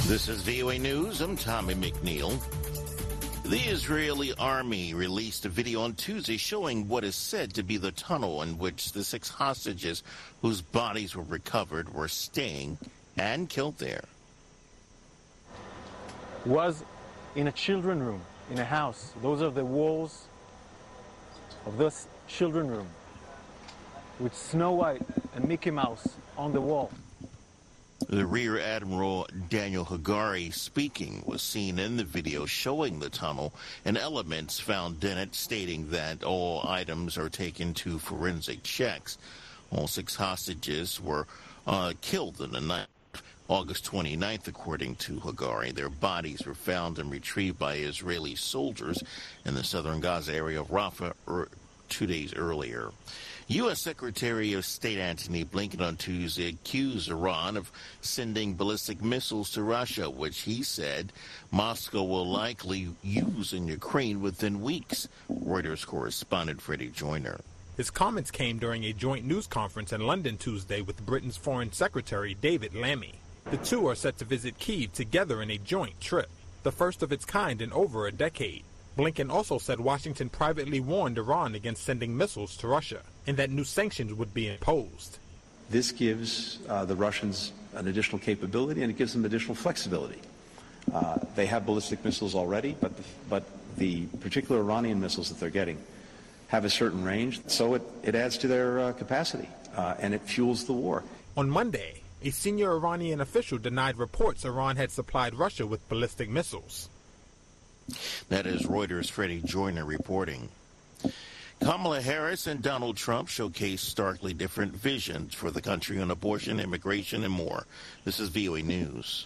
This is VOA News. I'm Tommy McNeil. The Israeli army released a video on Tuesday showing what is said to be the tunnel in which the 6 hostages whose bodies were recovered were staying and killed there. Was in a children's room, in a house. Those are the walls of this children's room with Snow White and Mickey Mouse on the wall. The Rear Admiral Daniel Hagari speaking was seen in the video showing the tunnel and elements found in it, stating that all items are taken to forensic checks. All 6 hostages were killed in the night. August 29th, according to Hagari. Their bodies were found and retrieved by Israeli soldiers in the southern Gaza area of Rafah 2 days earlier. U.S. Secretary of State Antony Blinken on Tuesday accused Iran of sending ballistic missiles to Russia, which he said Moscow will likely use in Ukraine within weeks. Reuters correspondent Freddie Joyner. His comments came during a joint news conference in London Tuesday with Britain's Foreign Secretary David Lammy. The two are set to visit Kyiv together in a joint trip, the first of its kind in over a decade. Blinken also said Washington privately warned Iran against sending missiles to Russia and that new sanctions would be imposed. This gives the Russians an additional capability and it gives them additional flexibility. They have ballistic missiles already, but the particular Iranian missiles that they're getting have a certain range, so it adds to their capacity and it fuels the war. On Monday, a senior Iranian official denied reports Iran had supplied Russia with ballistic missiles. That is Reuters' Freddie Joyner reporting. Kamala Harris and Donald Trump showcased starkly different visions for the country on abortion, immigration, and more. This is VOA News.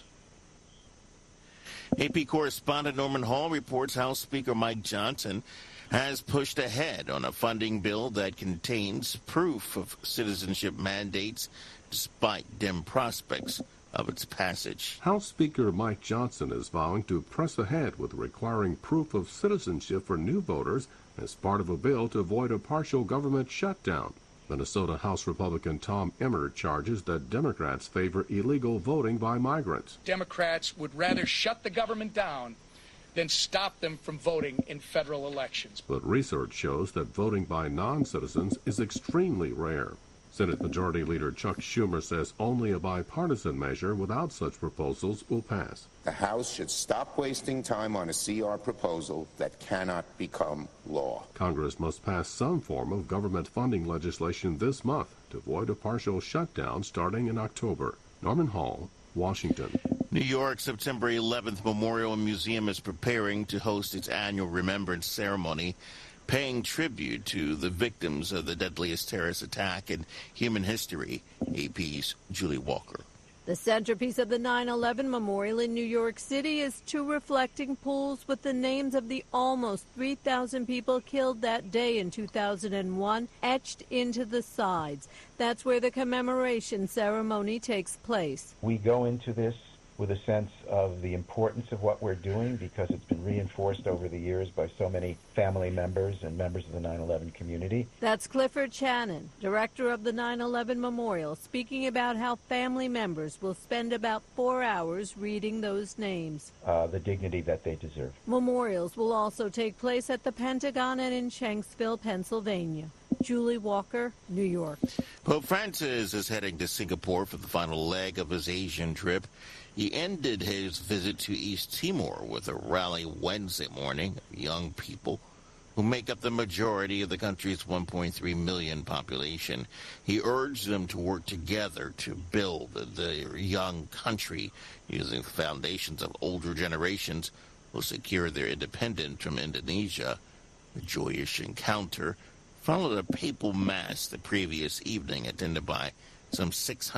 AP correspondent Norman Hall reports House Speaker Mike Johnson has pushed ahead on a funding bill that contains proof of citizenship mandates despite dim prospects of its passage. House Speaker Mike Johnson is vowing to press ahead with requiring proof of citizenship for new voters as part of a bill to avoid a partial government shutdown. Minnesota House Republican Tom Emmer charges that Democrats favor illegal voting by migrants. Democrats would rather shut the government down than stop them from voting in federal elections. But research shows that voting by non-citizens is extremely rare. Senate Majority Leader Chuck Schumer says only a bipartisan measure without such proposals will pass. The House should stop wasting time on a CR proposal that cannot become law. Congress must pass some form of government funding legislation this month to avoid a partial shutdown starting in October. Norman Hall, Washington. New York September 11th Memorial Museum is preparing to host its annual remembrance ceremony, paying tribute to the victims of the deadliest terrorist attack in human history. AP's Julie Walker. The centerpiece of the 9/11 Memorial in New York City is 2 reflecting pools with the names of the almost 3,000 people killed that day in 2001 etched into the sides. That's where the commemoration ceremony takes place. We go into this with a sense of the importance of what we're doing because it's been reinforced over the years by so many family members and members of the 9/11 community. That's Clifford Channon, director of the 9/11 Memorial, speaking about how family members will spend about 4 hours reading those names. The dignity that they deserve. Memorials will also take place at the Pentagon and in Shanksville, Pennsylvania. Julie Walker, New York. Pope Francis is heading to Singapore for the final leg of his Asian trip. He ended his visit to East Timor with a rally Wednesday morning of young people who make up the majority of the country's 1.3 million population. He urged them to work together to build the young country using the foundations of older generations who secure their independence from Indonesia. The joyous encounter followed a papal mass the previous evening attended by some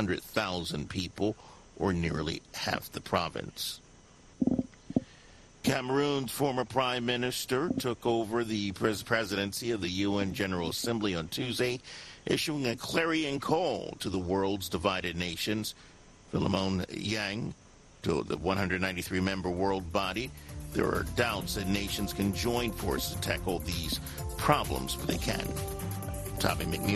600,000 people, or nearly half the province. Cameroon's former prime minister took over the presidency of the UN General Assembly on Tuesday, issuing a clarion call to the world's divided nations. Philemon Yang told the 193-member world body there are doubts that nations can join forces to tackle these problems, but they can. Tommy McNeil.